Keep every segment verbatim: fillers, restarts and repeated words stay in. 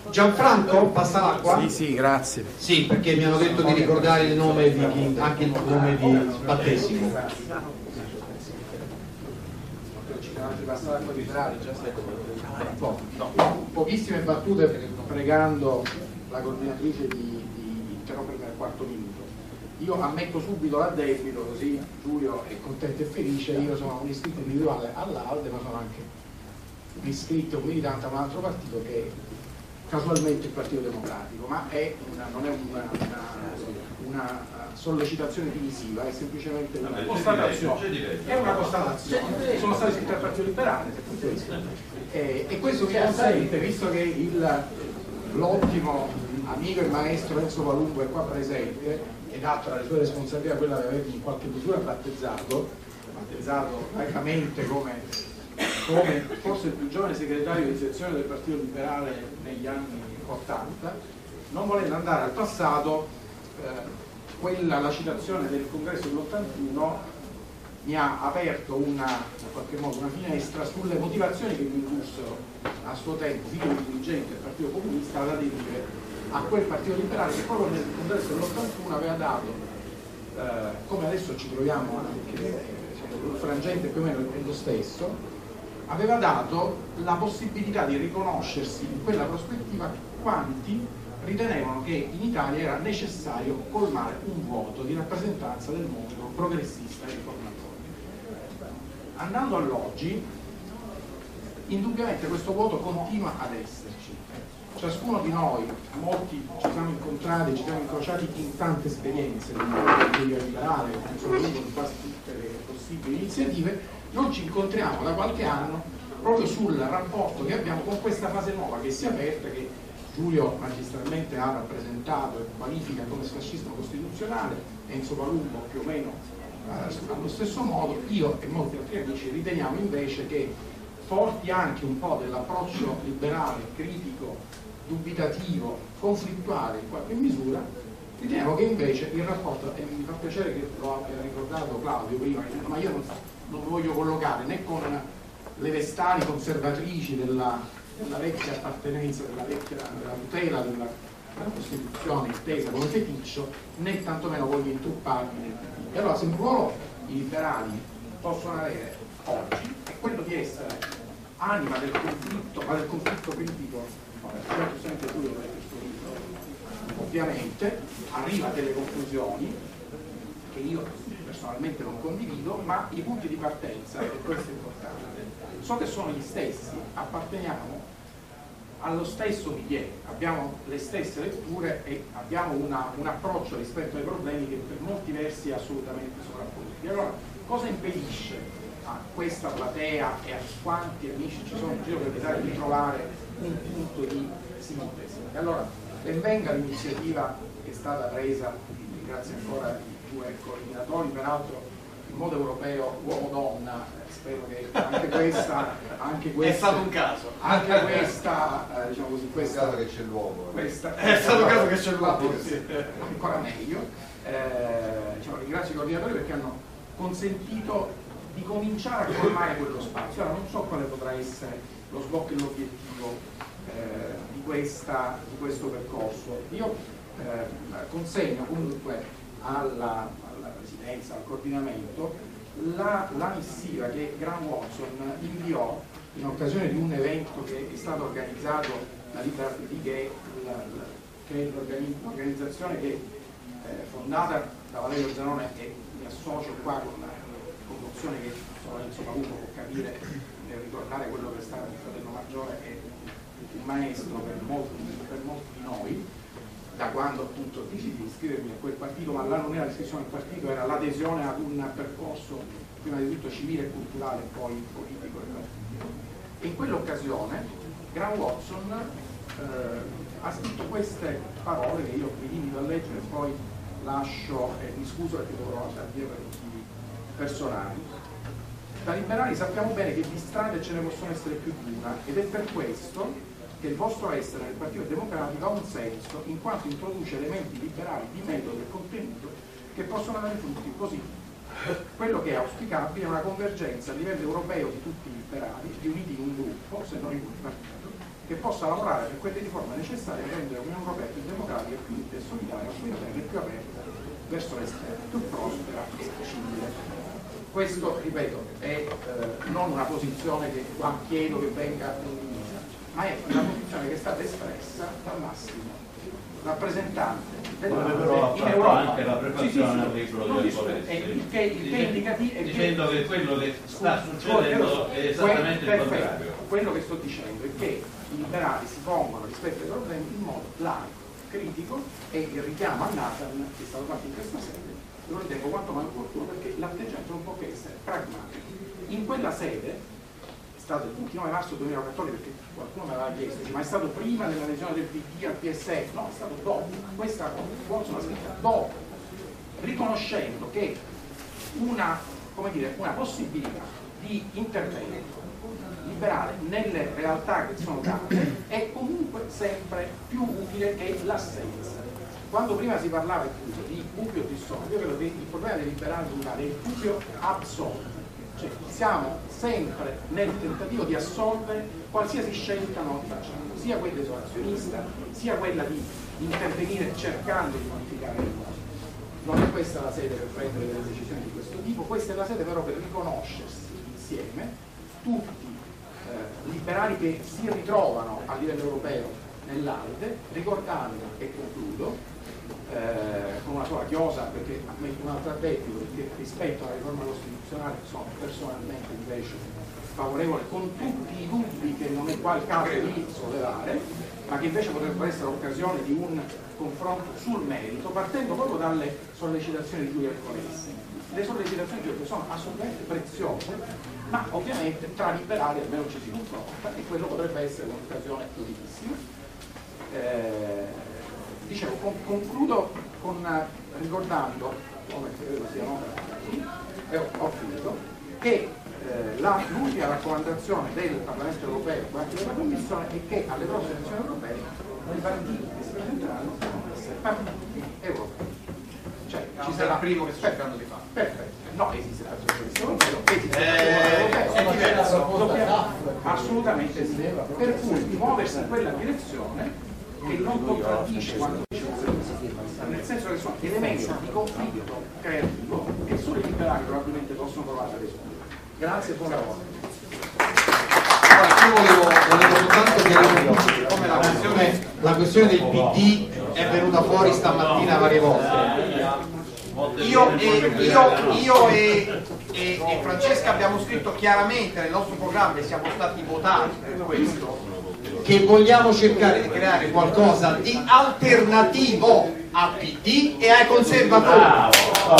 Gianfranco, passa l'acqua? Sì, sì, grazie. Sì, perché mi hanno detto di ricordare il nome di chi, anche il nome di battesimo. No, pochissime battute pregando la coordinatrice di, di interrompere al quarto minuto. Io ammetto subito l'addebito, così Giulio è contento e felice. Io sono un iscritto individuale all'Alde, ma sono anche un iscritto, un militante a un altro partito che è casualmente il Partito Democratico, ma è una, non è una, una, una sollecitazione divisiva, è semplicemente una constatazione. È una constatazione. Sono stato iscritto al Partito Liberale, per questo. E, e questo mi consente, visto che il, l'ottimo amico e maestro Enzo Palumbo è qua presente ed ha tra le sue responsabilità quella di avermi in qualche misura battezzato, battezzato francamente come come forse il più giovane segretario di sezione del Partito Liberale negli anni ottanta, non volendo andare al passato, eh, quella, la citazione del congresso dell'ottantuno mi ha aperto una, in qualche modo, una finestra sulle motivazioni che mi indussero a suo tempo, figlio di dirigente del Partito Comunista, ad aderire a quel Partito Liberale che proprio nel congresso dell'ottantuno aveva dato, eh, come adesso ci troviamo anche, il frangente più o meno è lo stesso, aveva dato la possibilità di riconoscersi in quella prospettiva quanti ritenevano che in Italia era necessario colmare un vuoto di rappresentanza del mondo progressista e riformatore. Andando all'oggi, indubbiamente questo vuoto continua ad esserci. Ciascuno di noi, molti ci siamo incontrati, ci siamo incrociati in tante esperienze del mondo liberale, soprattutto di quasi tutte le possibili iniziative. Non ci incontriamo da qualche anno proprio sul rapporto che abbiamo con questa fase nuova che si è aperta, che Giulio magistralmente ha rappresentato e qualifica come fascismo costituzionale, Enzo Palumbo più o meno eh, allo stesso modo. Io e molti altri amici riteniamo invece che, forti anche un po' dell'approccio liberale, critico, dubitativo, conflittuale in qualche misura, riteniamo che invece il rapporto, e mi fa piacere che lo abbia ricordato Claudio prima, ma io non so, non mi voglio collocare né con le vestali conservatrici della, della vecchia appartenenza, della vecchia della tutela della, della Costituzione intesa come feticcio, né tantomeno voglio intrupparmi nel partito. E allora se un ruolo i liberali possono avere oggi è quello di essere anima del conflitto, ma del conflitto politico, ovviamente arriva a delle conclusioni che io personalmente non condivido, ma i punti di partenza, e questo è importante, so che sono gli stessi, apparteniamo allo stesso milieu, abbiamo le stesse letture e abbiamo una, un approccio rispetto ai problemi che per molti versi è assolutamente sovrapponibile. Allora, cosa impedisce a questa platea e a quanti amici ci sono in giro per l'Italia di trovare un punto di sintesi? E allora, ben venga l'iniziativa che è stata presa, grazie ancora ai due coordinatori, peraltro in modo europeo uomo-donna, spero che anche questa, anche questa è stato un caso, anche questa, eh, diciamo così, questa, caso che c'è l'uomo, questa, è stato un caso che c'è l'uomo, sì, ancora meglio. Eh, diciamo, ringrazio i coordinatori perché hanno consentito di cominciare a colmare quello spazio. Ora non so quale potrà essere lo sbocco e l'obiettivo eh, di, questa, di questo percorso. Io eh, consegno comunque alla, alla presidenza, al coordinamento, la, la missiva che Graham Watson inviò in occasione di un evento che è stato organizzato da Liberty, che è l'organizzazione che è fondata da Valerio Zanone, e mi associo qua con una commozione che insomma uno può capire nel ricordare quello che è stato il fratello maggiore e un maestro per molti, per molti di noi, da quando appunto decisi di iscrivermi a quel partito, ma là non era l'iscrizione al partito, era l'adesione ad un percorso prima di tutto civile e culturale, poi politico e partitico. E in quell'occasione Graham Watson eh, ha scritto queste parole che io mi limito a leggere e poi lascio e mi scuso perché dovrò lasciare via per motivi personali. Da liberali sappiamo bene che di strade ce ne possono essere più di una, ed è per questo che il vostro essere nel Partito Democratico ha un senso, in quanto introduce elementi liberali di metodo e contenuto che possono avere frutti positivi. Quello che è auspicabile è una convergenza a livello europeo di tutti i liberali, riuniti in un gruppo, se non in un partito, che possa lavorare per quelle riforme necessarie per rendere l'Unione Europea più democratica, più unita e solidaria, più interna e più aperta verso l'esterno, più prospera e civile. Questo, ripeto, è eh, non una posizione che qua chiedo che venga condivisa, ma è una posizione che è stata espressa dal massimo rappresentante dell'A N in Europa. Anche la preparazione al libro delle foreste, il che, il che indicativo è dicendo che quello che sta succedendo è esattamente il contrario. Quello che sto dicendo è che i liberali si pongono rispetto ai problemi in modo laico, critico, e il richiamo a Nathan che è stato fatto in questa sede lo ritengo quanto mai opportuno, perché l'atteggiamento non può che essere pragmatico. In quella sede è stato il ventinove marzo duemilaquattordici, perché qualcuno mi aveva chiesto, ma è stato prima dell'adesione del P D al P S F? No, è stato dopo. Questa Watson l'ha scritta dopo, riconoscendo che una, come dire, una possibilità di intervento liberale nelle realtà che sono date è comunque sempre più utile che l'assenza. Quando prima si parlava di dubbio o dissolvio, io credo che il problema dei liberali è il dubbio absoluto, cioè siamo sempre nel tentativo di assolvere qualsiasi scelta noi facciamo, sia quella isolazionista, sia quella di intervenire cercando di modificare le cose. Non è questa la sede per prendere delle decisioni di questo tipo, questa è la sede però per riconoscersi insieme tutti eh, liberali che si ritrovano a livello europeo nell'Alde, ricordando, e concludo, Eh, con una sola chiosa, perché ammetto un altro addebito, perché rispetto alla riforma costituzionale sono personalmente invece favorevole, con tutti i dubbi che non è qua il caso di sollevare, ma che invece potrebbero essere l'occasione di un confronto sul merito, partendo proprio dalle sollecitazioni di Giulia Colessi. Le sollecitazioni di Giulia sono assolutamente preziose, ma ovviamente tra liberali almeno ci si confronta e quello potrebbe essere un'occasione utilissima. Eh, Dicevo, con, concludo con, ricordando, come credo sia nota, e ho, ho finito, che eh, la, l'ultima raccomandazione del Parlamento europeo, ma anche della Commissione, è che alle prossime elezioni europee i partiti che si presenteranno devono essere partiti europei. Cioè, no, ci sarà il primo che sto cercando di fare. Perfetto. No, esiste la socialista europeo, esiste eh, il è diverso. Dobbiamo, assolutamente sì. Per cui muoversi in quella direzione che non contraddice quando dice, nel senso che sono elementi di conflitto creativo che solo i liberali probabilmente possono provare a risolvere. Grazie e buon lavoro. Io volevo, volevo soltanto chiarire come la questione, la questione del P D è venuta fuori stamattina varie volte. Io e, io, io e, e, e Francesca abbiamo scritto chiaramente nel nostro programma e siamo stati votati per questo, che vogliamo cercare di creare qualcosa di alternativo a P D e ai conservatori. Il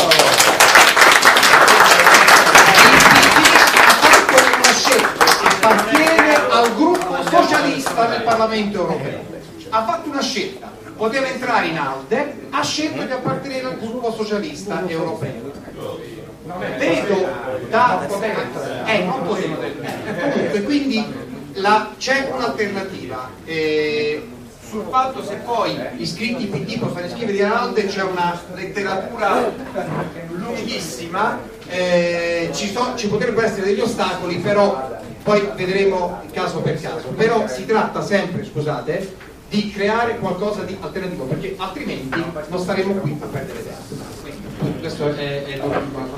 P D ha fatto una scelta, appartiene al gruppo socialista nel Parlamento europeo, ha fatto una scelta, poteva entrare in ALDE, ha scelto di appartenere al gruppo socialista europeo. Vedo da eh, non poteva comunque, quindi La, c'è un'alternativa eh, sul fatto se poi iscritti P D possono iscriversi all'Alde, c'è una letteratura lunghissima, eh, ci, so, ci potrebbero essere degli ostacoli, però poi vedremo caso per caso, però si tratta sempre, scusate, di creare qualcosa di alternativo, perché altrimenti non staremo qui a perdere tempo. Quindi, questo è, è l'ultimo.